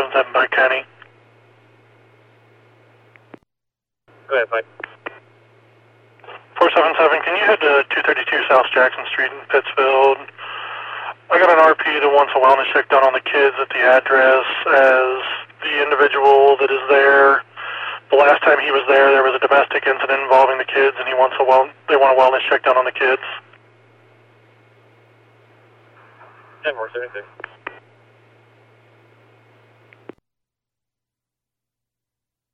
477 Pike County. Go ahead, Mike. 477, can you head to 232 South Jackson Street in Pittsfield? I got an RP that wants a wellness check done on the kids at the address as the individual that is there. The last time he was there was a domestic incident involving the kids, and they want a wellness check done on the kids. 10-4, 76.